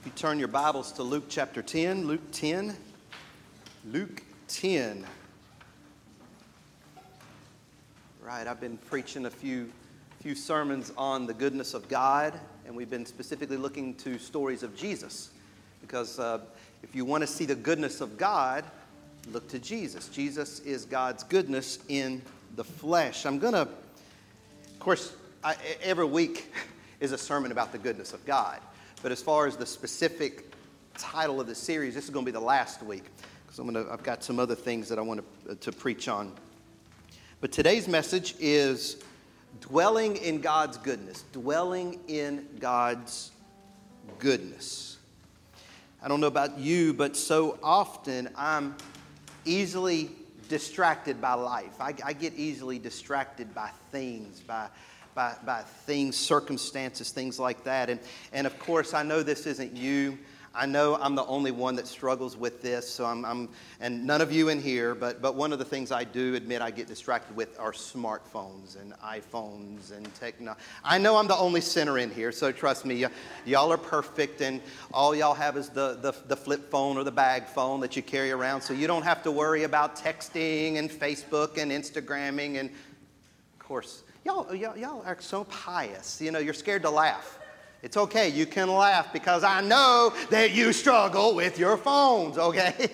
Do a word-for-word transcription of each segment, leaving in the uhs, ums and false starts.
If you turn your Bibles to Luke chapter ten, Luke ten, Luke ten. Right, I've been preaching a few, few sermons on the goodness of God, and we've been specifically looking to stories of Jesus. Because uh, if you want to see the goodness of God, look to Jesus. Jesus is God's goodness in the flesh. I'm going to, of course, I, every week is a sermon about the goodness of God. But as far as the specific title of the series, this is going to be the last week. Because I'm going to, I've got some other things that I want to, to preach on. But today's message is dwelling in God's goodness. Dwelling in God's goodness. I don't know about you, but so often I'm easily distracted by life. I, I get easily distracted by things, by By, by things, circumstances, things like that. And, and of course, I know this isn't you. I know I'm the only one that struggles with this, so I'm, I'm and none of you in here, but, but one of the things I do admit I get distracted with are smartphones and iPhones and techno. I know I'm the only sinner in here, so trust me, y- y'all are perfect, and all y'all have is the, the, the flip phone or the bag phone that you carry around, so you don't have to worry about texting and Facebook and Instagramming, and of course, Y'all, y'all, y'all are so pious. You know, you're scared to laugh. It's okay. You can laugh because I know that you struggle with your phones, okay?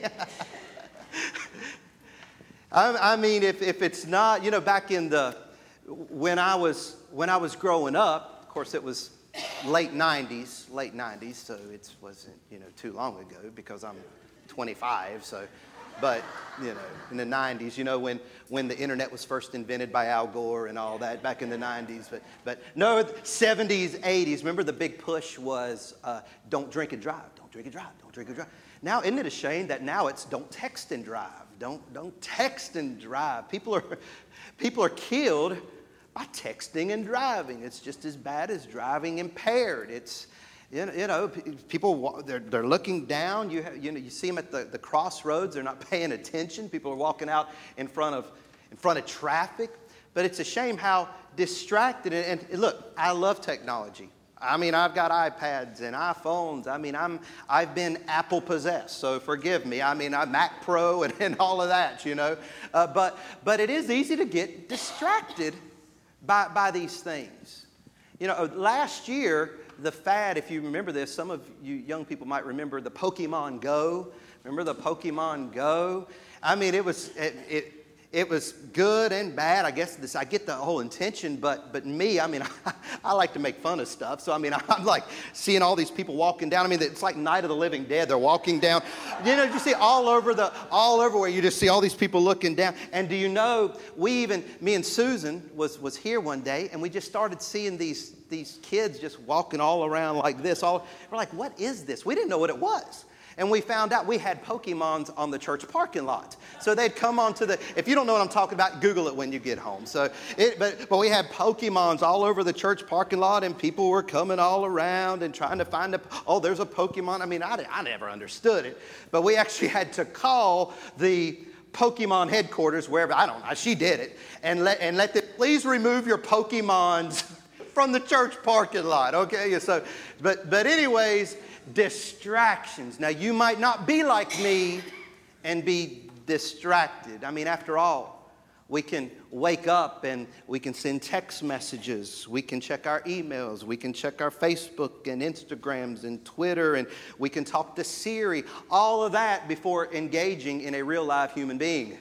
I, I mean, if, if it's not, you know, back in the, when I was, when I was growing up, of course, it was late nineties, late nineties, so it wasn't, you know, too long ago because I'm twenty-five, so. But, you know, in the nineties, you know, when, when the internet was first invented by Al Gore and all that, back in the nineties. But, but no, seventies, eighties, remember the big push was uh, don't drink and drive, don't drink and drive, don't drink and drive. Now, isn't it a shame that now it's don't text and drive, don't, don't text and drive. People are, people are killed by texting and driving. It's just as bad as driving impaired. It's... You know, people, they're, they're looking down. You, have, you know, you see them at the, the crossroads. They're not paying attention. People are walking out in front of, in front of traffic. But it's a shame how distracted. And, and look, I love technology. I mean, I've got iPads and iPhones. I mean, I'm, I've been Apple possessed, so forgive me. I mean, I'm Mac Pro and, and all of that, you know. Uh, but, but it is easy to get distracted by, by these things. You know, last year, the fad, if you remember this, some of you young people might remember the Pokemon Go. Remember the Pokemon Go? I mean, it was it it, it was good and bad. I guess this I get the whole intention, but but me, I mean, I, I like to make fun of stuff. So I mean, I'm like seeing all these people walking down. I mean, it's like Night of the Living Dead. They're walking down. You know, you see all over the all over where you just see all these people looking down. And do you know, we even me and Susan was was here one day, and we just started seeing these. These kids just walking all around like this. All we're like, what is this? We didn't know what it was. And we found out we had Pokemons on the church parking lot. So they'd come onto the, if you don't know what I'm talking about, Google it when you get home. So, it, but, but we had Pokemons all over the church parking lot, and people were coming all around and trying to find a, oh, there's a Pokemon. I mean, I, I never understood it. But we actually had to call the Pokemon headquarters, wherever, I don't know, she did it, and let, and let them, please remove your Pokemons from the church parking lot, okay? So, but but anyways, distractions. Now, you might not be like me and be distracted. I mean, after all, we can wake up and we can send text messages. We can check our emails. We can check our Facebook and Instagrams and Twitter, and we can talk to Siri. All of that before engaging in a real live human being.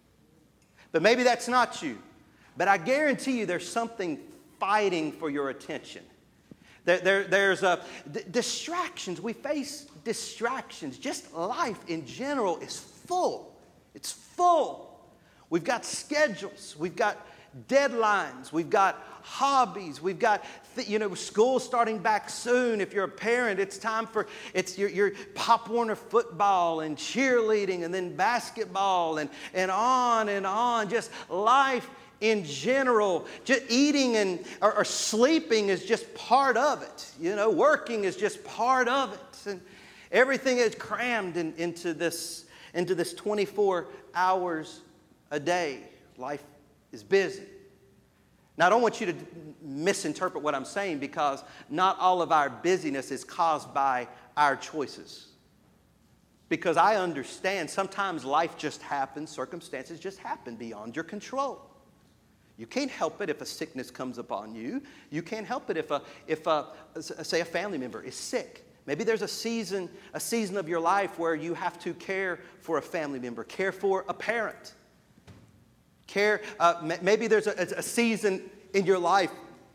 But maybe that's not you. But I guarantee you there's something fighting for your attention. There, there, there's uh, d- distractions. We face distractions. Just life in general is full. It's full. We've got schedules. We've got deadlines. We've got hobbies. We've got, th- you know, school starting back soon. If you're a parent, it's time for, it's your, your Pop Warner football and cheerleading and then basketball and, and on and on. Just life in general, just eating and or, or sleeping is just part of it. You know, working is just part of it, and everything is crammed in, into this into this twenty-four hours a day. Life is busy. Now, I don't want you to misinterpret what I'm saying, because not all of our busyness is caused by our choices. Because I understand sometimes life just happens, circumstances just happen beyond your control. You can't help it if a sickness comes upon you. You can't help it if, a, if a, say, a family member is sick. Maybe there's a season, a season of your life where you have to care for a family member, care for a parent. Care. Uh, maybe there's a, a season in your life,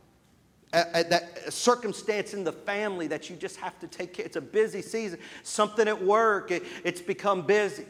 a, a, that a circumstance in the family that you just have to take care. It's a busy season. Something at work. It, it's become busy.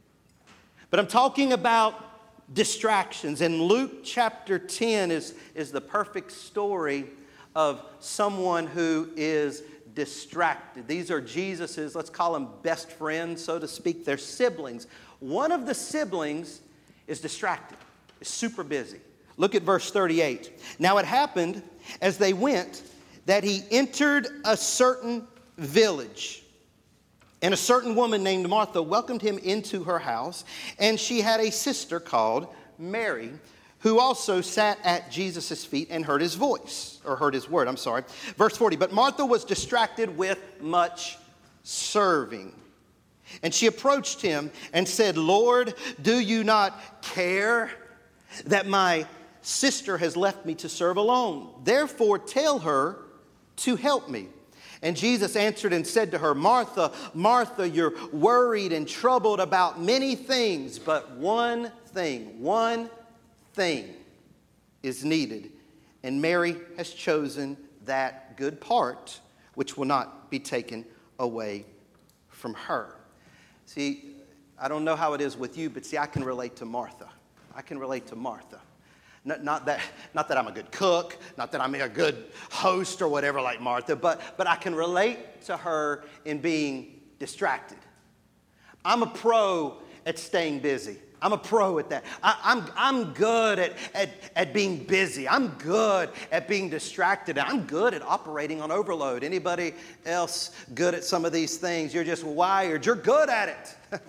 But I'm talking about distractions. And Luke chapter ten is, is the perfect story of someone who is distracted. These are Jesus's, let's call them best friends, so to speak. They're siblings. One of the siblings is distracted, is super busy. Look at verse thirty-eight. Now it happened as they went that he entered a certain village. And a certain woman named Martha welcomed him into her house, and she had a sister called Mary, who also sat at Jesus' feet and heard his voice, or heard his word, I'm sorry. Verse forty, but Martha was distracted with much serving. And she approached him and said, Lord, do you not care that my sister has left me to serve alone? Therefore tell her to help me. And Jesus answered and said to her, Martha, Martha, you're worried and troubled about many things, but one thing, one thing is needed. And Mary has chosen that good part, which will not be taken away from her. See, I don't know how it is with you, but see, I can relate to Martha. I can relate to Martha. Not, not, that, not that I'm a good cook, not that I'm a good host or whatever like Martha, but, but I can relate to her in being distracted. I'm a pro at staying busy. I'm a pro at that. I, I'm, I'm good at, at, at being busy. I'm good at being distracted. I'm good at operating on overload. Anybody else good at some of these things? You're just wired. You're good at it.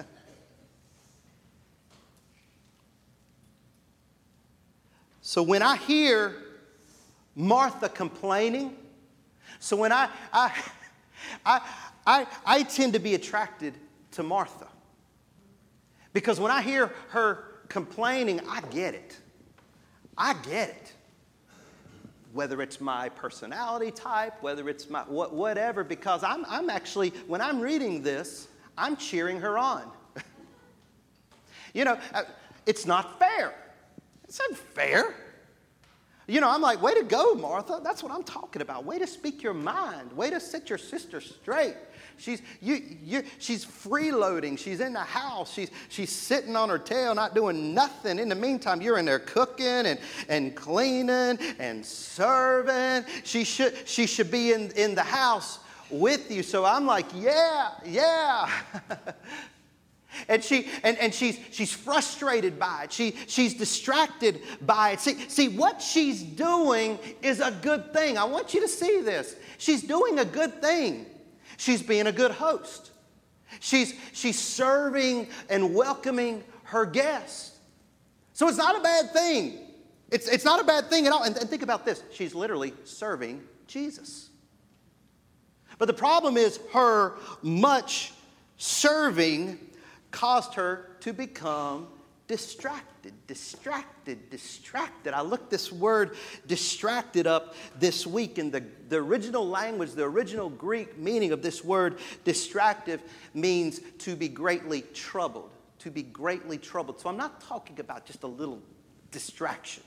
So when I hear Martha complaining, so when I, I, I, I, I tend to be attracted to Martha. Because when I hear her complaining, I get it. I get it. Whether it's my personality type, whether it's my whatever, because I'm, I'm actually, when I'm reading this, I'm cheering her on. You know, it's not fair. It's unfair. You know, I'm like, way to go, Martha. That's what I'm talking about. Way to speak your mind. Way to set your sister straight. She's you, you, she's freeloading. She's in the house. She's she's sitting on her tail, not doing nothing. In the meantime, you're in there cooking and, and cleaning and serving. She should she should be in, in the house with you. So I'm like, yeah, yeah. And she and, and she's she's frustrated by it. She she's distracted by it. See, see, what she's doing is a good thing. I want you to see this. She's doing a good thing. She's being a good host. She's she's serving and welcoming her guests. So it's not a bad thing. It's it's not a bad thing at all. And, and think about this. She's literally serving Jesus. But the problem is her much serving caused her to become distracted, distracted, distracted. I looked this word distracted up this week, and the, the original language, the original Greek meaning of this word distractive means to be greatly troubled, to be greatly troubled. So I'm not talking about just a little distraction.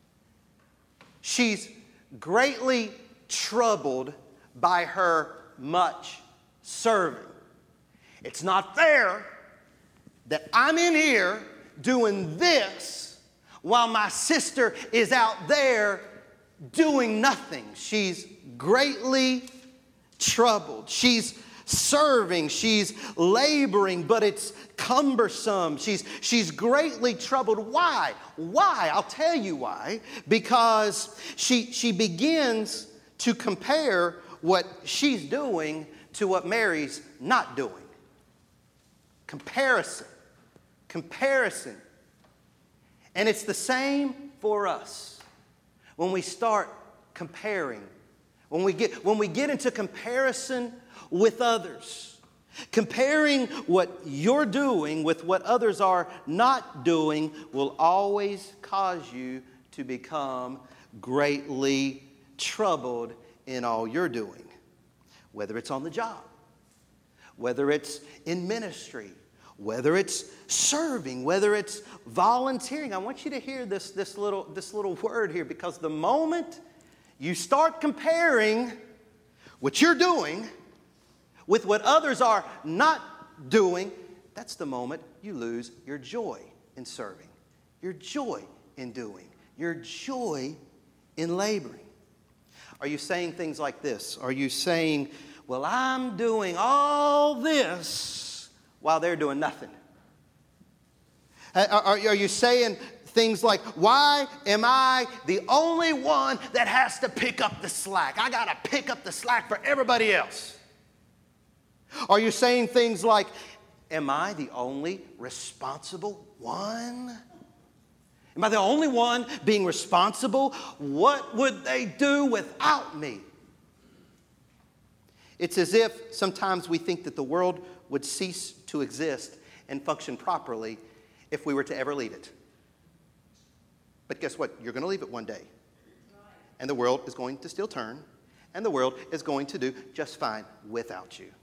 She's greatly troubled by her much serving. It's not fair that I'm in here doing this while my sister is out there doing nothing. She's greatly troubled. She's serving. She's laboring, but it's cumbersome. She's, she's greatly troubled. Why? Why? I'll tell you why. Because she, she begins to compare what she's doing to what Mary's not doing. Comparison. Comparison. And it's the same for us. when we start comparing, when we get, when we get into comparison with others, comparing what you're doing with what others are not doing will always cause you to become greatly troubled in all you're doing. Whether it's on the job, whether it's in ministry, whether it's serving, whether it's volunteering. I want you to hear this, this, little, this little word here, because the moment you start comparing what you're doing with what others are not doing, that's the moment you lose your joy in serving, your joy in doing, your joy in laboring. Are you saying things like this? Are you saying, well, I'm doing all this while they're doing nothing? Are, are, are you saying things like, why am I the only one that has to pick up the slack? I got to pick up the slack for everybody else. Are you saying things like, am I the only responsible one? Am I the only one being responsible? What would they do without me? It's as if sometimes we think that the world would cease to exist and function properly if we were to ever leave it. But guess what? You're going to leave it one day. And the world is going to still turn, and the world is going to do just fine without you.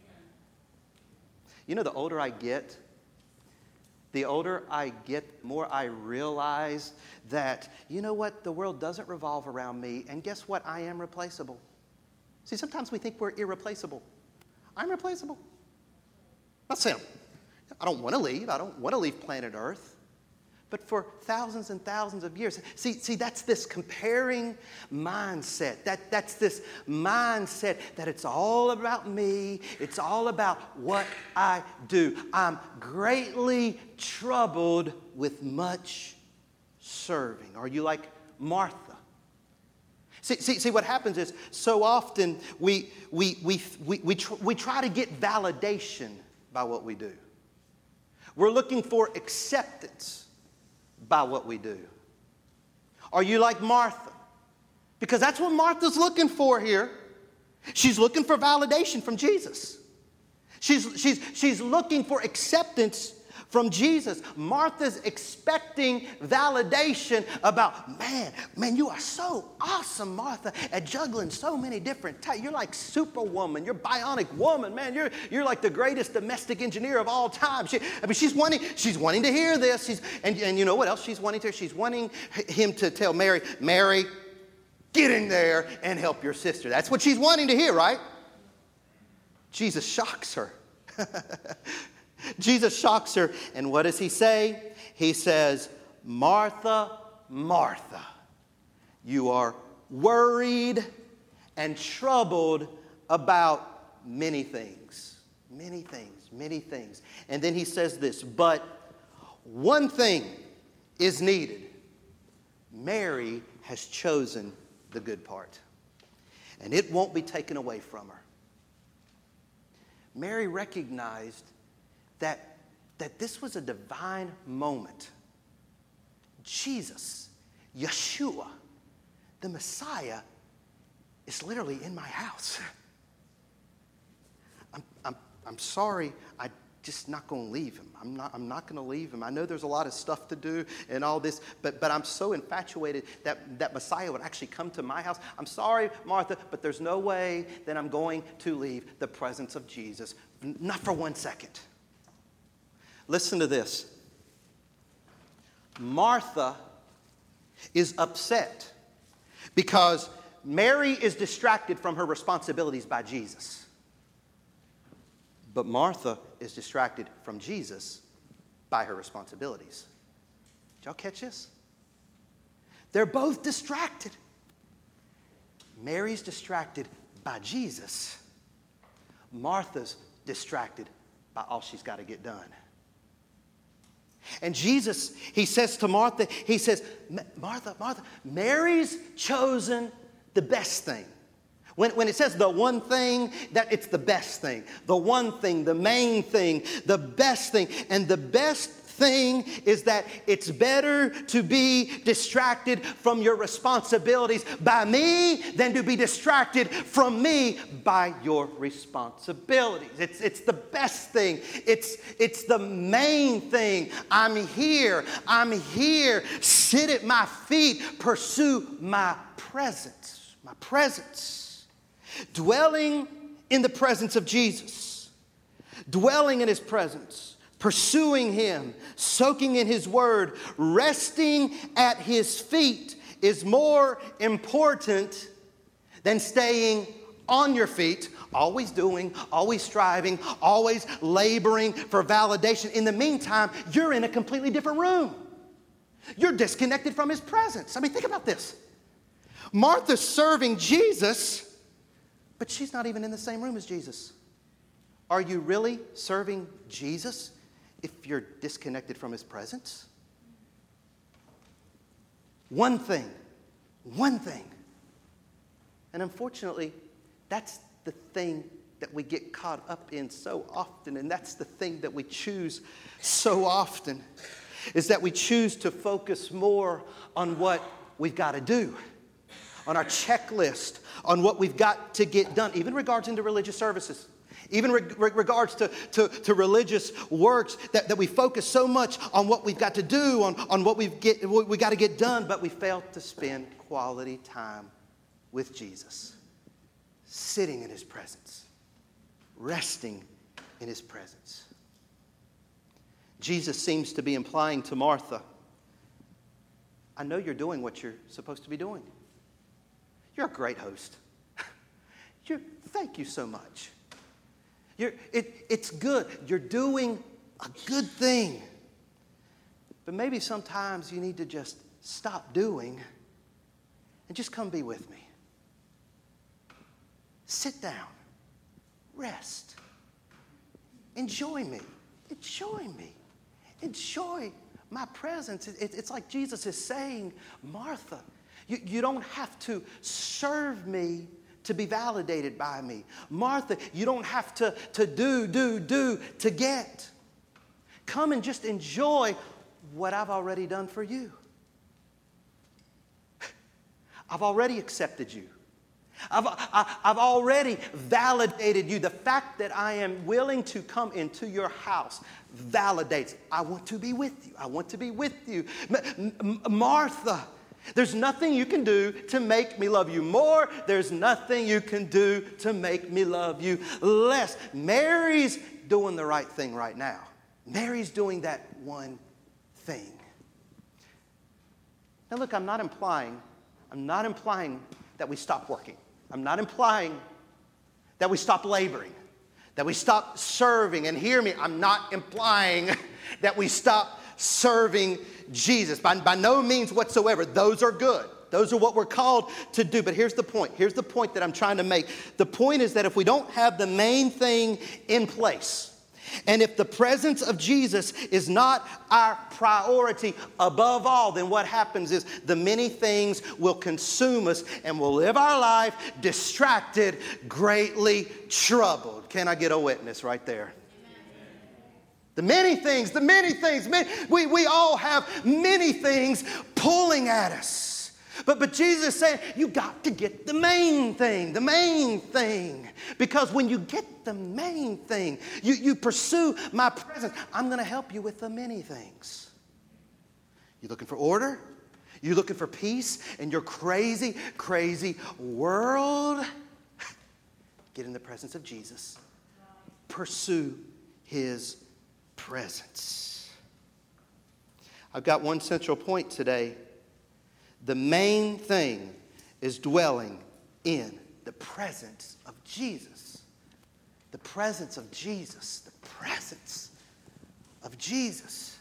You know, the older I get, the older I get, the more I realize that, you know what, the world doesn't revolve around me, and guess what, I am replaceable. See, sometimes we think we're irreplaceable. I'm replaceable. Not saying I don't want to leave. I don't want to leave planet Earth. But for thousands and thousands of years, see, see, that's this comparing mindset. That, that's this mindset that it's all about me. It's all about what I do. I'm greatly troubled with much serving. Are you like Martha? See, see, see what happens is so often we, we, we, we, we, tr- we try to get validation by what we do. We're looking for acceptance by what we do. Are you like Martha? Because that's what Martha's looking for here. She's looking for validation from Jesus. She's, she's, she's looking for acceptance from Jesus. Martha's expecting validation about, man, man, you are so awesome, Martha, at juggling so many different types. You're like Superwoman. You're bionic woman, man. You're, you're like the greatest domestic engineer of all time. She, I mean, she's wanting, she's wanting to hear this. She's, and, and you know what else she's wanting to hear? She's wanting him to tell Mary, Mary, get in there and help your sister. That's what she's wanting to hear, right? Jesus shocks her. Jesus shocks her, and what does he say? He says, Martha, Martha, you are worried and troubled about many things. Many things, many things. And then he says this, but one thing is needed. Mary has chosen the good part, and it won't be taken away from her. Mary recognized that, that this was a divine moment. Jesus, Yeshua, the Messiah, is literally in my house. I'm, I'm, I'm sorry, I'm just not going to leave him. I'm not, I'm not going to leave him. I know there's a lot of stuff to do and all this, but, but I'm so infatuated that, that Messiah would actually come to my house. I'm sorry, Martha, but there's no way that I'm going to leave the presence of Jesus, not for one second. Listen to this. Martha is upset because Mary is distracted from her responsibilities by Jesus. But Martha is distracted from Jesus by her responsibilities. Did y'all catch this? They're both distracted. Mary's distracted by Jesus. Martha's distracted by all she's got to get done. And Jesus, he says to Martha, he says, Martha, Martha, Mary's chosen the best thing. When, when it says the one thing, that it's the best thing. The one thing, the main thing, the best thing. And the best thing is that it's better to be distracted from your responsibilities by me than to be distracted from me by your responsibilities. It's, it's the best thing. It's, it's the main thing. I'm here. I'm here. Sit at my feet. Pursue my presence. My presence. Dwelling in the presence of Jesus. Dwelling in his presence. Pursuing him, soaking in his word, resting at his feet is more important than staying on your feet, always doing, always striving, always laboring for validation. In the meantime, you're in a completely different room. You're disconnected from his presence. I mean, think about this. Martha's serving Jesus, but she's not even in the same room as Jesus. Are you really serving Jesus if you're disconnected from his presence? One thing, one thing. And unfortunately, that's the thing that we get caught up in so often, and that's the thing that we choose so often, is that we choose to focus more on what we've got to do, on our checklist, on what we've got to get done, even regards into religious services. Even re- regards to, to, to religious works, that, that we focus so much on what we've got to do, on, on what we've get, what we got to get done, but we fail to spend quality time with Jesus, sitting in his presence, resting in his presence. Jesus seems to be implying to Martha, I know you're doing what you're supposed to be doing. You're a great host. You're, thank you so much. You're, it, it's good. You're doing a good thing. But maybe sometimes you need to just stop doing and just come be with me. Sit down. Rest. Enjoy me. Enjoy me. Enjoy my presence. It, it, it's like Jesus is saying, Martha, you, you don't have to serve me to be validated by me. Martha, you don't have to, to do, do, do to get. Come and just enjoy what I've already done for you. I've already accepted you. I've, I, I've already validated you. The fact that I am willing to come into your house validates, I want to be with you. I want to be with you. M- M- Martha, there's nothing you can do to make me love you more. There's nothing you can do to make me love you less. Mary's doing the right thing right now. Mary's doing that one thing. Now look, I'm not implying, I'm not implying that we stop working. I'm not implying that we stop laboring, that we stop serving. And hear me, I'm not implying that we stop serving Jesus. By, by no means whatsoever. Those are good. Those are what we're called to do. But here's the point. Here's the point that I'm trying to make. The point is that if we don't have the main thing in place, and if the presence of Jesus is not our priority above all, then what happens is the many things will consume us and we'll live our life distracted, greatly troubled. Can I get a witness right there? The many things, the many things. Many, we, we all have many things pulling at us. But, but Jesus is saying, you got to get the main thing, the main thing. Because when you get the main thing, you, you pursue my presence, I'm going to help you with the many things. You looking for order? You looking for peace in your crazy, crazy world? Get in the presence of Jesus. Pursue his presence. I've got one central point today. The main thing is dwelling in the presence of Jesus. The presence of Jesus. The presence of Jesus.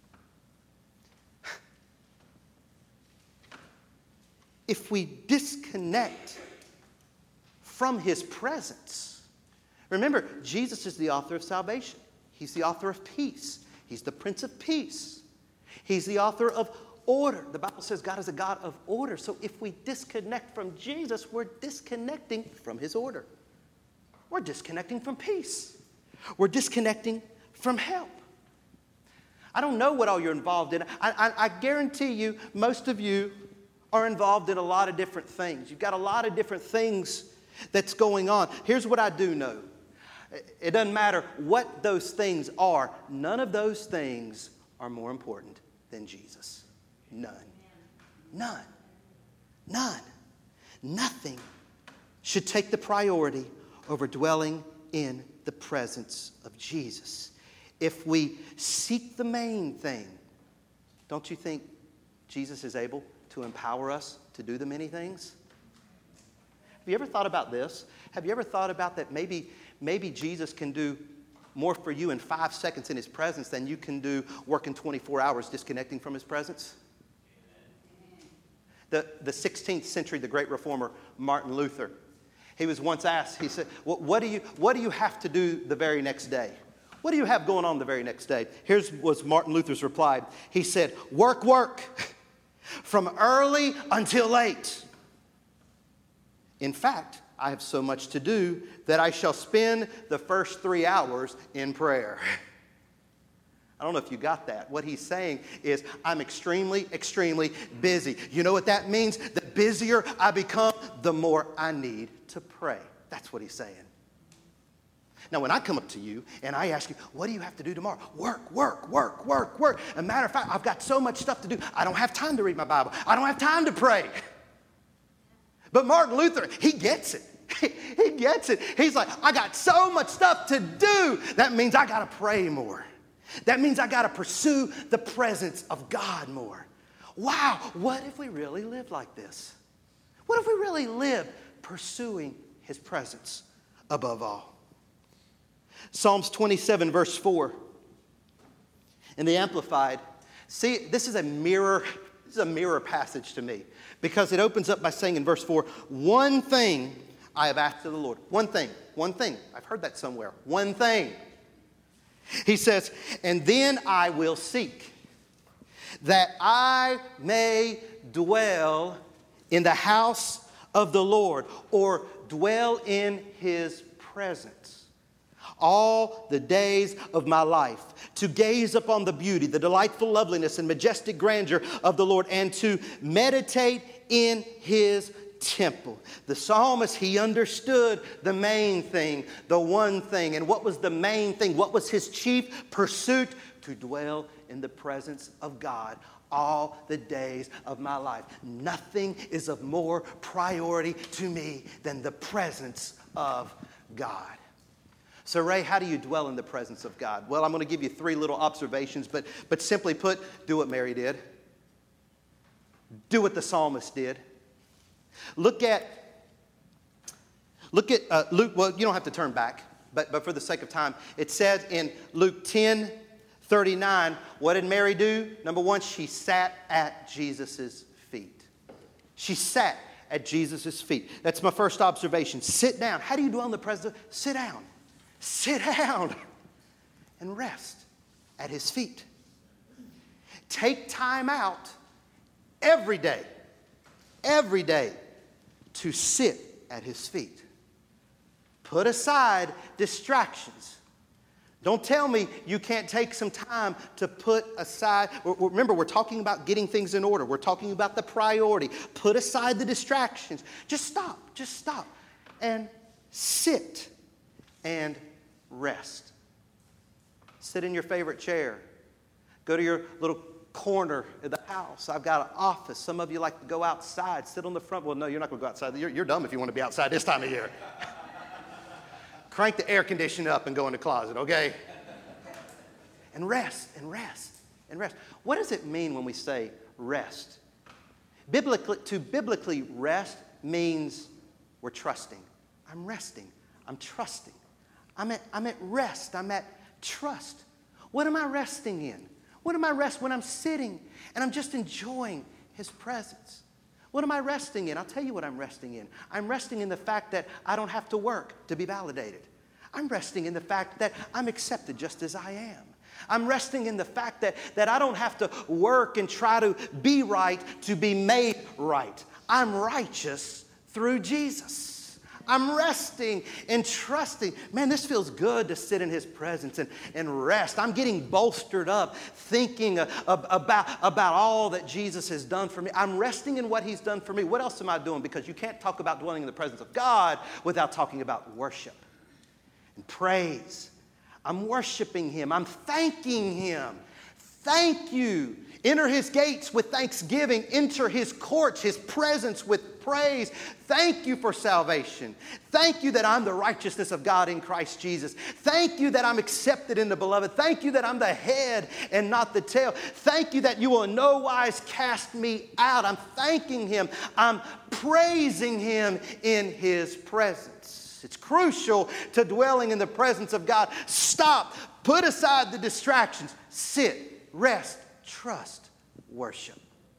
If we disconnect from his presence, remember, Jesus is the author of salvation. He's the author of peace. He's the Prince of Peace. He's the author of order. The Bible says God is a God of order. So if we disconnect from Jesus, we're disconnecting from his order. We're disconnecting from peace. We're disconnecting from help. I don't know what all you're involved in. I, I, I guarantee you, most of you are involved in a lot of different things. You've got a lot of different things that's going on. Here's what I do know. It doesn't matter what those things are. None of those things are more important than Jesus. None. None. None. Nothing should take the priority over dwelling in the presence of Jesus. If we seek the main thing, don't you think Jesus is able to empower us to do the many things? Have you ever thought about this? Have you ever thought about that maybe, maybe Jesus can do more for you in five seconds in His presence than you can do working twenty-four hours disconnecting from His presence? The, the sixteenth century, the great reformer, Martin Luther, he was once asked, he said, what, what, do you, what do you have to do the very next day? What do you have going on the very next day? Here's was Martin Luther's reply. He said, work, work, from early until late. In fact, I have so much to do that I shall spend the first three hours in prayer. I don't know if you got that. What he's saying is, I'm extremely, extremely busy. You know what that means? The busier I become, the more I need to pray. That's what he's saying. Now, when I come up to you and I ask you, what do you have to do tomorrow? Work, work, work, work, work. As a matter of fact, I've got so much stuff to do. I don't have time to read my Bible. I don't have time to pray. But Martin Luther, he gets it. He gets it. He's like, I got so much stuff to do. That means I got to pray more. That means I got to pursue the presence of God more. Wow, what if we really lived like this? What if we really lived pursuing His presence above all? Psalms twenty-seven, verse four. In the Amplified, see, this is a mirror, this is a mirror passage to me, because it opens up by saying in verse four, one thing I have asked of the Lord. One thing, one thing. I've heard that somewhere. One thing. He says, and then I will seek that I may dwell in the house of the Lord, or dwell in His presence all the days of my life, to gaze upon the beauty, the delightful loveliness and majestic grandeur of the Lord, and to meditate in His temple. The psalmist, he understood the main thing, the one thing. And what was the main thing? What was his chief pursuit? To dwell in the presence of God all the days of my life. Nothing is of more priority to me than the presence of God. So Ray, how do you dwell in the presence of God? Well, I'm going to give you three little observations, but, but simply put, do what Mary did. Do what the psalmist did. Look at, look at uh, Luke, well, you don't have to turn back, but, but for the sake of time, it says in Luke ten thirty-nine, what did Mary do? Number one, she sat at Jesus' feet. She sat at Jesus' feet. That's my first observation. Sit down. How do you dwell in the presence? Sit down. Sit down and rest at His feet. Take time out every day, every day, to sit at His feet. Put aside distractions. Don't tell me you can't take some time to put aside. Remember, we're talking about getting things in order. We're talking about the priority. Put aside the distractions. Just stop. Just stop. And sit and rest. Sit in your favorite chair. Go to your little corner of the house. I've got an office. Some of you like to go outside, sit on the front. Well, no, you're not going to go outside. You're, you're dumb if you want to be outside this time of year. Crank the air conditioner up and go in the closet, okay? And rest, and rest, and rest. What does it mean when we say rest? Biblically, to biblically rest means we're trusting. I'm resting. I'm trusting. I'm at, I'm at rest. I'm at trust. What am I resting in? What am I resting when I'm sitting and I'm just enjoying His presence? What am I resting in? I'll tell you what I'm resting in. I'm resting in the fact that I don't have to work to be validated. I'm resting in the fact that I'm accepted just as I am. I'm resting in the fact that, that I don't have to work and try to be right to be made right. I'm righteous through Jesus. I'm resting and trusting. Man, this feels good to sit in his presence and, and rest. I'm getting bolstered up thinking uh, about, about all that Jesus has done for me. I'm resting in what he's done for me. What else am I doing? Because you can't talk about dwelling in the presence of God without talking about worship and praise. I'm worshiping him. I'm thanking him. Thank you. Enter his gates with thanksgiving. Enter his courts, his presence with praise. Thank you for salvation. Thank you that I'm the righteousness of God in Christ Jesus. Thank you that I'm accepted in the beloved. Thank you that I'm the head and not the tail. Thank you that you will in no wise cast me out. I'm thanking him. I'm praising him in his presence. It's crucial to dwelling in the presence of God. Stop. Put aside the distractions. Sit. Rest. Trust, worship.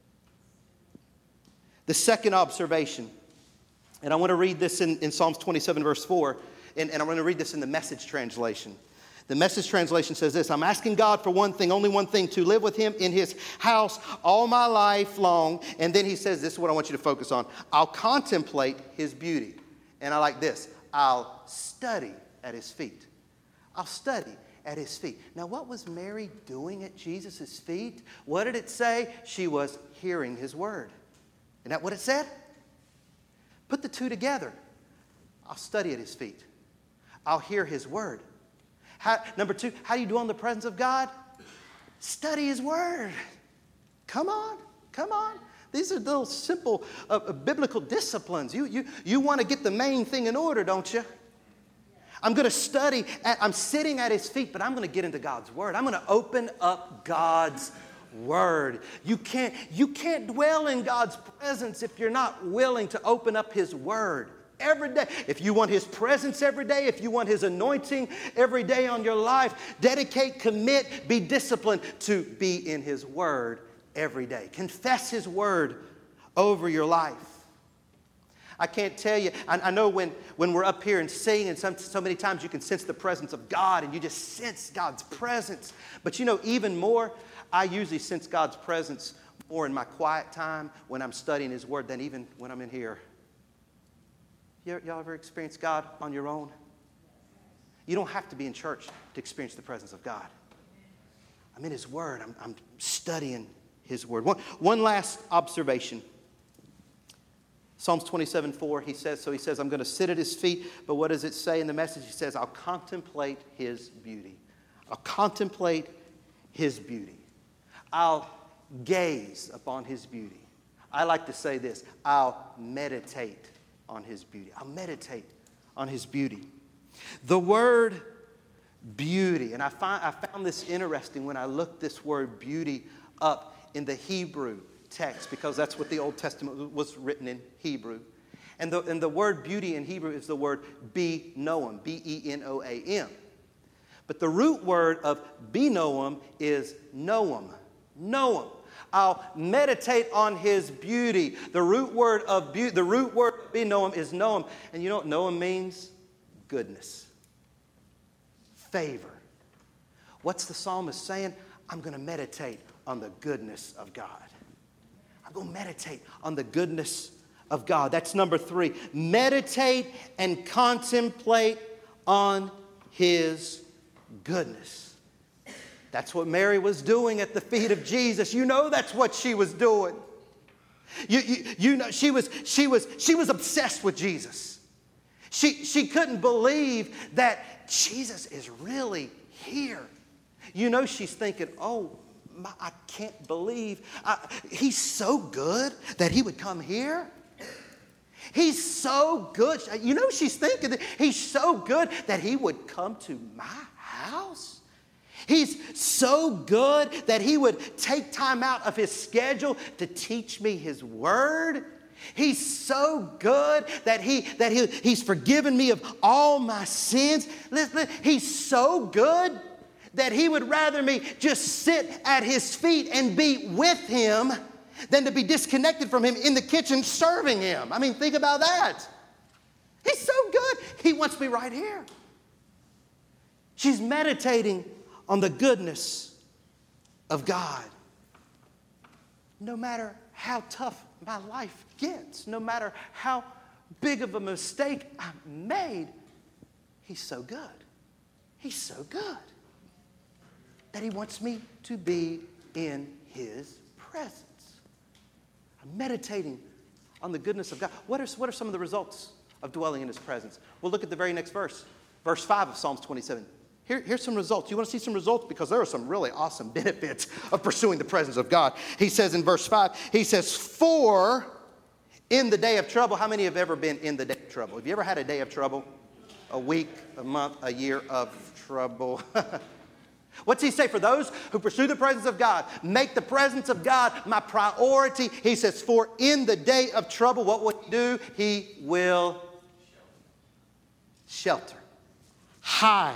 The second observation, and I want to read this in, in Psalms twenty-seven, verse four, and, and I'm going to read this in the Message translation. The Message translation says this: I'm asking God for one thing, only one thing, to live with him in his house all my life long. And then he says, this is what I want you to focus on. I'll contemplate his beauty. And I like this. I'll study at his feet. I'll study at his feet. Now, what was Mary doing at Jesus' feet? What did it say? She was hearing his word. Isn't that what it said? Put the two together. I'll study at his feet. I'll hear his word. How, number two, how do you dwell in the presence of God? Study his word. Come on, come on. These are little simple uh, biblical disciplines. You, you, you want to get the main thing in order, don't you? I'm going to study, at, I'm sitting at his feet, but I'm going to get into God's word. I'm going to open up God's word. You can't, you can't dwell in God's presence if you're not willing to open up his word every day. If you want his presence every day, if you want his anointing every day on your life, dedicate, commit, be disciplined to be in his word every day. Confess his word over your life. I can't tell you, I, I know when, when we're up here and sing, and some, so many times you can sense the presence of God, and you just sense God's presence. But you know, even more, I usually sense God's presence more in my quiet time when I'm studying his word than even when I'm in here. You, y'all ever experienced God on your own? You don't have to be in church to experience the presence of God. I'm in his word. I'm, I'm studying his word. One, one last observation. Psalms twenty-seven four, he says, so he says, I'm going to sit at his feet. But what does it say in the message? He says, I'll contemplate his beauty. I'll contemplate his beauty. I'll gaze upon his beauty. I like to say this, I'll meditate on his beauty. I'll meditate on his beauty. The word beauty, and I, find, I found this interesting when I looked this word beauty up in the Hebrew text, because that's what the Old Testament was written in Hebrew. And the, and the word beauty in Hebrew is the word be-noam, B E N O A M. But the root word of be-noam is noam, noam. I'll meditate on his beauty. The root word of beauty, the root word of be-noam is noam. And you know what noam means? Goodness. Favor. What's the psalmist saying? I'm going to meditate on the goodness of God. I'm going to meditate on the goodness of God. That's number three. Meditate and contemplate on his goodness. That's what Mary was doing at the feet of Jesus. You know that's what she was doing. You, you, you know she was, she was, she was obsessed with Jesus. She, she couldn't believe that Jesus is really here. You know she's thinking, oh, My, I can't believe I, he's so good that he would come here. He's so good. You know, she's thinking that he's so good that he would come to my house. He's so good that he would take time out of his schedule to teach me his word. He's so good that he that he, he's forgiven me of all my sins. Listen, he's so good that he would rather me just sit at his feet and be with him than to be disconnected from him in the kitchen serving him. I mean, think about that. He's so good. He wants me right here. She's meditating on the goodness of God. No matter how tough my life gets, no matter how big of a mistake I made, he's so good. He's so good that he wants me to be in his presence. I'm meditating on the goodness of God. What are, what are some of the results of dwelling in his presence? Well, look at the very next verse. Verse five of Psalms twenty-seven. Here, here's some results. You want to see some results? Because there are some really awesome benefits of pursuing the presence of God. He says in verse five, he says, for in the day of trouble. How many have ever been in the day of trouble? Have you ever had a day of trouble? A week, a month, a year of trouble? What's he say? For those who pursue the presence of God, make the presence of God my priority. He says, for in the day of trouble, what will he do? He will shelter. Hide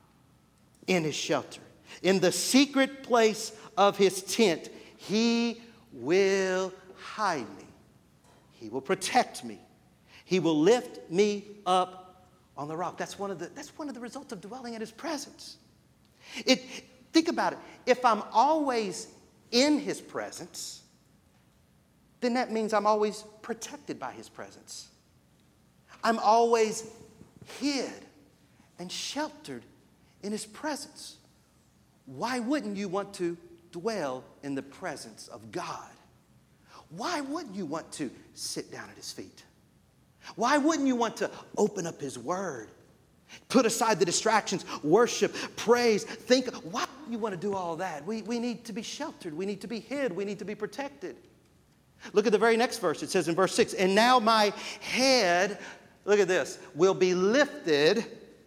in his shelter. In the secret place of his tent, he will hide me. He will protect me. He will lift me up on the rock. That's one of the, that's one of the results of dwelling in his presence. It, think about it. If I'm always in his presence, then that means I'm always protected by his presence. I'm always hid and sheltered in his presence. Why wouldn't you want to dwell in the presence of God? Why wouldn't you want to sit down at his feet? Why wouldn't you want to open up his word? Put aside the distractions, worship, praise, think. Why do you want to do all that? We, we need to be sheltered. We need to be hid. We need to be protected. Look at the very next verse. It says in verse six, and now my head, look at this, will be lifted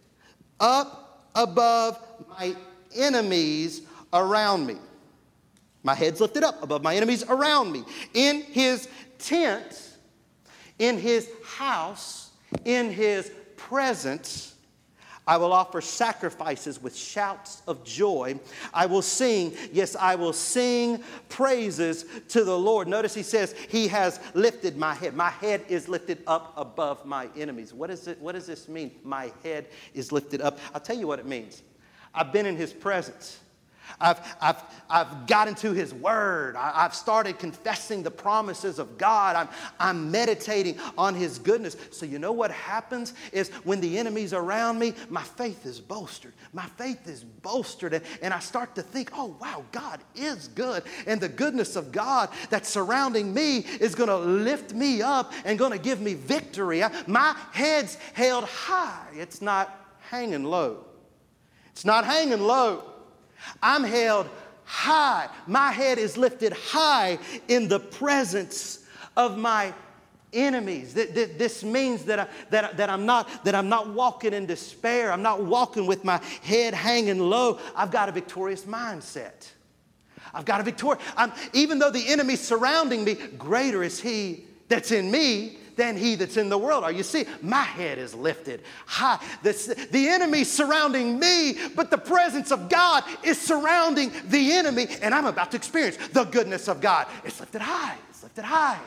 up above my enemies around me. My head's lifted up above my enemies around me. In his tent, in his house, in his presence, I will offer sacrifices with shouts of joy. I will sing, yes, I will sing praises to the Lord. Notice he says, he has lifted my head. My head is lifted up above my enemies. What is it? What does this mean? My head is lifted up. I'll tell you what it means. I've been in his presence. I've, I've, I've got into his word. I, I've started confessing the promises of God. I'm, I'm meditating on his goodness. So you know what happens is when the enemy's around me, my faith is bolstered. My faith is bolstered. And, and I start to think, oh, wow, God is good. And the goodness of God that's surrounding me is going to lift me up and going to give me victory. I, my head's held high. It's not hanging low. It's not hanging low. I'm held high. My head is lifted high in the presence of my enemies. This means that, I, that, that, I'm not, that I'm not walking in despair. I'm not walking with my head hanging low. I've got a victorious mindset. I've got a victory. I'm, even though the enemy's surrounding me, greater is he that's in me than he that's in the world. Are you see? My head is lifted high. The, the enemy's surrounding me, but the presence of God is surrounding the enemy, and I'm about to experience the goodness of God. It's lifted high. It's lifted high.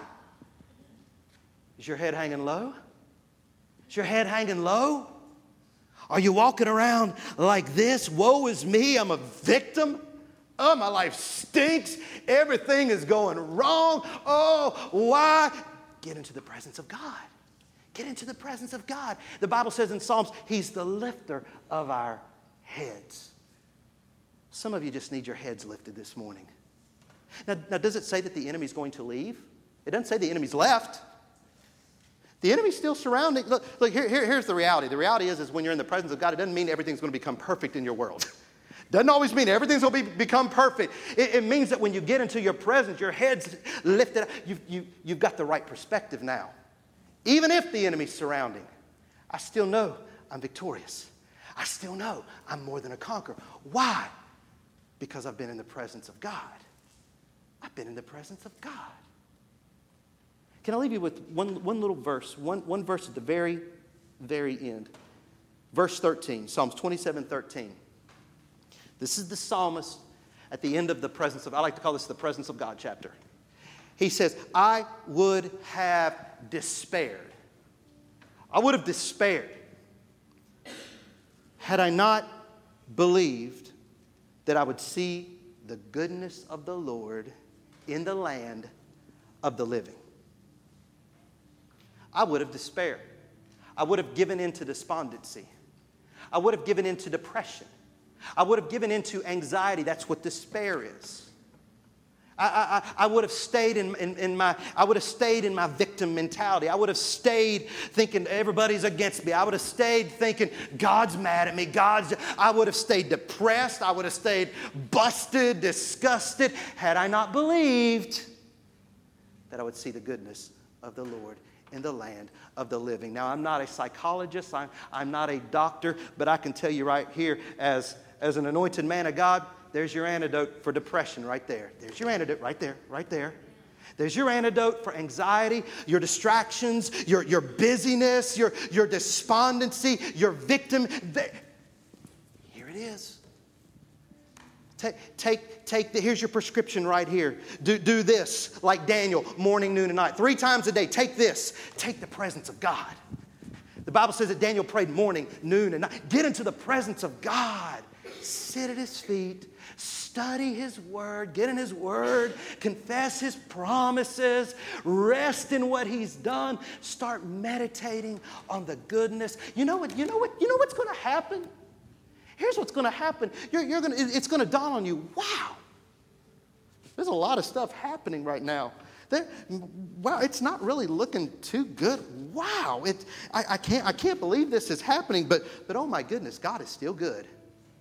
Is your head hanging low? Is your head hanging low? Are you walking around like this? Woe is me. I'm a victim. Oh, my life stinks. Everything is going wrong. Oh, why? Get into the presence of God. Get into the presence of God. The Bible says in Psalms, he's the lifter of our heads. Some of you just need your heads lifted this morning. Now, now does it say that the enemy's going to leave? It doesn't say the enemy's left. The enemy's still surrounding. Look, look here, here, here's the reality. The reality is, is when you're in the presence of God, it doesn't mean everything's going to become perfect in your world. Doesn't always mean everything's going to be, become perfect. It, it means that when you get into your presence, your head's lifted up. You've, you, you've got the right perspective now. Even if the enemy's surrounding, I still know I'm victorious. I still know I'm more than a conqueror. Why? Because I've been in the presence of God. I've been in the presence of God. Can I leave you with one, one little verse, one, one verse at the very, very end? Verse thirteen, Psalms twenty-seven thirteen. This is the psalmist at the end of the presence of, I like to call this the presence of God chapter. He says, I would have despaired. I would have despaired had I not believed that I would see the goodness of the Lord in the land of the living. I would have despaired. I would have given in to despondency. I would have given in to depression. I would have given in to anxiety. That's what despair is. I, I, I would have stayed in, in, in my I would have stayed in my victim mentality. I would have stayed thinking everybody's against me. I would have stayed thinking God's mad at me. God's. I would have stayed depressed. I would have stayed busted, disgusted, had I not believed that I would see the goodness of the Lord in the land of the living. Now, I'm not a psychologist. I'm, I'm not a doctor, but I can tell you right here, as, as an anointed man of God, there's your antidote for depression right there. There's your antidote right there, right there. There's your antidote for anxiety, your distractions, your, your busyness, your, your despondency, your victim. Here it is. Take, take, take the, here's your prescription right here. Do, do this like Daniel, morning, noon, and night. Three times a day, take this. Take the presence of God. The Bible says that Daniel prayed morning, noon, and night. Get into the presence of God. Sit at his feet. Study his word, get in his word, confess his promises, rest in what he's done, start meditating on the goodness. You know what, you know what, you know what's going to happen? Here's what's going to happen. You're, you're gonna, it's going to dawn on you, wow, there's a lot of stuff happening right now. There, wow, it's not really looking too good. Wow, it, I, I, can't, I can't believe this is happening, but, but oh my goodness, God is still good.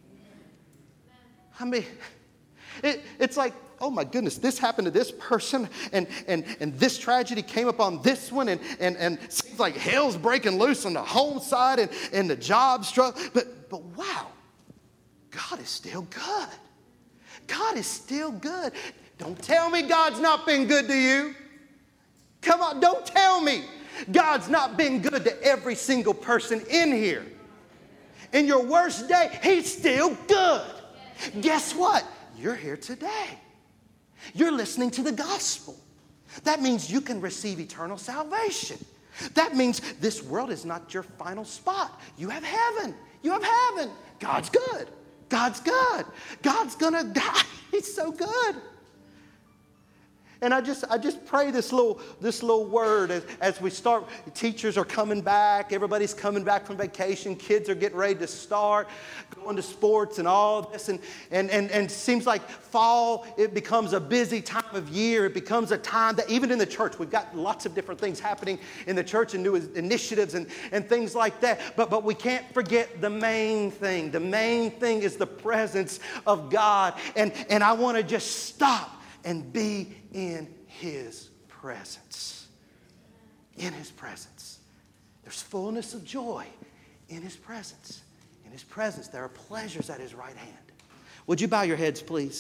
I mean, it, it's like, oh my goodness, this happened to this person, and, and, and this tragedy came upon this one, and, and, and it seems like hell's breaking loose on the home side, and, and the job struggle. But, but wow, God is still good. God is still good. Don't tell me God's not been good to you. Come on, don't tell me God's not been good to every single person in here. In your worst day, he's still good. Guess what? You're here today. You're listening to the gospel. That means you can receive eternal salvation. That means this world is not your final spot. You have heaven. You have heaven. God's good. God's good. God's gonna die. He's so good. And I just, I just pray this little, this little word as, as we start. Teachers are coming back. Everybody's coming back from vacation. Kids are getting ready to start going to sports and all this. And, and, and, and it seems like fall, it becomes a busy time of year. It becomes a time that even in the church, we've got lots of different things happening in the church and new initiatives and, and things like that. But, but we can't forget the main thing. The main thing is the presence of God. And, and I want to just stop and be in his presence. In his presence. There's fullness of joy in his presence. In his presence, there are pleasures at his right hand. Would you bow your heads, please?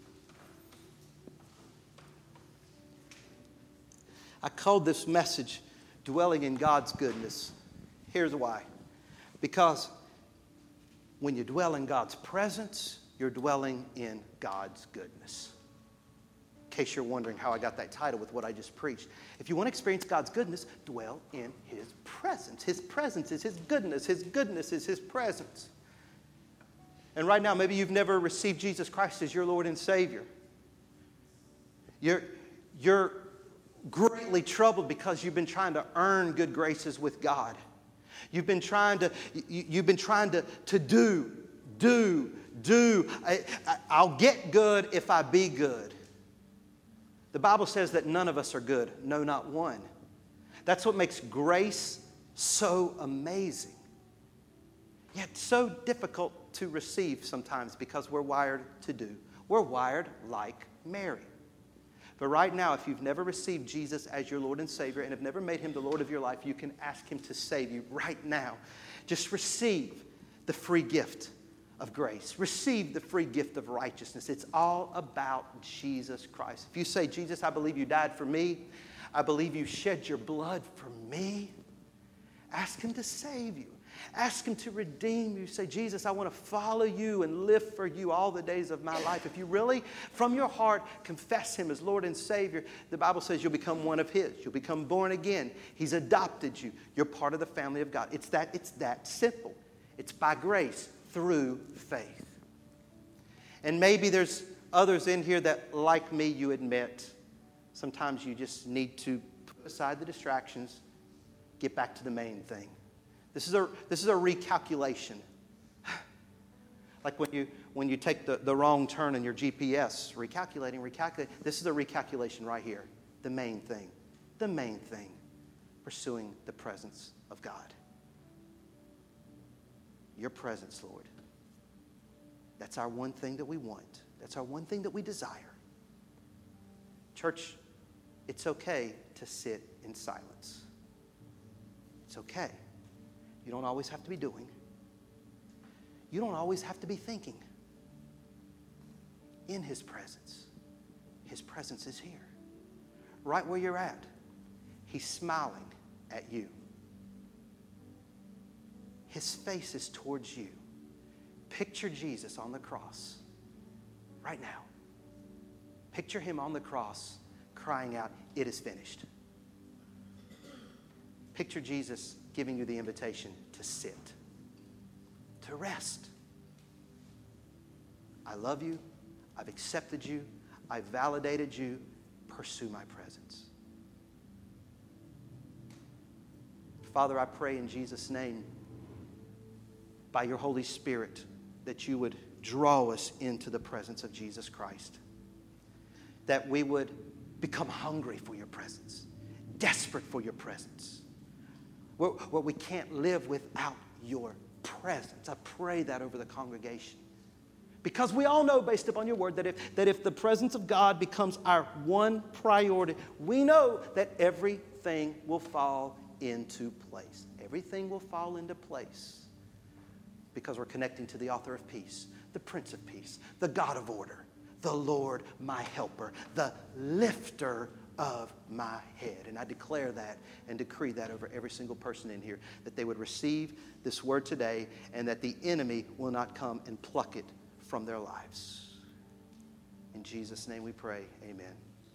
I called this message, Dwelling in God's Goodness. Here's why. Because when you dwell in God's presence, you're dwelling in God's goodness. In case you're wondering how I got that title with what I just preached. If you want to experience God's goodness, dwell in his presence. His presence is his goodness. His goodness is his presence. And right now, maybe you've never received Jesus Christ as your Lord and Savior. You're, you're greatly troubled because you've been trying to earn good graces with God. You've been trying to, you, you've been trying to, to do, do, do. I, I, I'll get good if I be good. The Bible says that none of us are good. No, not one. That's what makes grace so amazing. Yet so difficult to receive sometimes because we're wired to do. We're wired like Mary. But right now, if you've never received Jesus as your Lord and Savior and have never made him the Lord of your life, you can ask him to save you right now. Just receive the free gift of grace. Receive the free gift of righteousness. It's all about Jesus Christ. If you say, Jesus, I believe you died for me. I believe you shed your blood for me. Ask him to save you. Ask him to redeem you. Say, Jesus, I want to follow you and live for you all the days of my life. If you really, from your heart, confess him as Lord and Savior, the Bible says you'll become one of his. You'll become born again. He's adopted you. You're part of the family of God. It's that, it's that simple. It's by grace through faith. And maybe there's others in here that, like me, you admit, sometimes you just need to put aside the distractions get back to the main thing. This is a, this is a recalculation. Like when you, when you take the, the wrong turn in your G P S, recalculating, recalculating. This is a recalculation right here. The main thing. The main thing. Pursuing the presence of God. Your presence, Lord. That's our one thing that we want. That's our one thing that we desire. Church, it's okay to sit in silence. It's okay. You don't always have to be doing. You don't always have to be thinking. In His presence. His presence is here. Right where you're at. He's smiling at you. His face is towards you. Picture Jesus on the cross right now. Picture Him on the cross crying out, "It is finished." Picture Jesus giving you the invitation to sit, to rest. I love you. I've accepted you. I've validated you. Pursue my presence. Father, I pray in Jesus' name, by your Holy Spirit, that you would draw us into the presence of Jesus Christ. That we would become hungry for your presence, desperate for your presence, where, where we can't live without your presence. I pray that over the congregation. Because we all know, based upon your word, that if, that if the presence of God becomes our one priority, we know that everything will fall into place. Everything will fall into place because we're connecting to the author of peace, the Prince of Peace, the God of order, the Lord my helper, the lifter of my head. And I declare that and decree that over every single person in here, that they would receive this word today and that the enemy will not come and pluck it from their lives. In Jesus' name we pray, amen.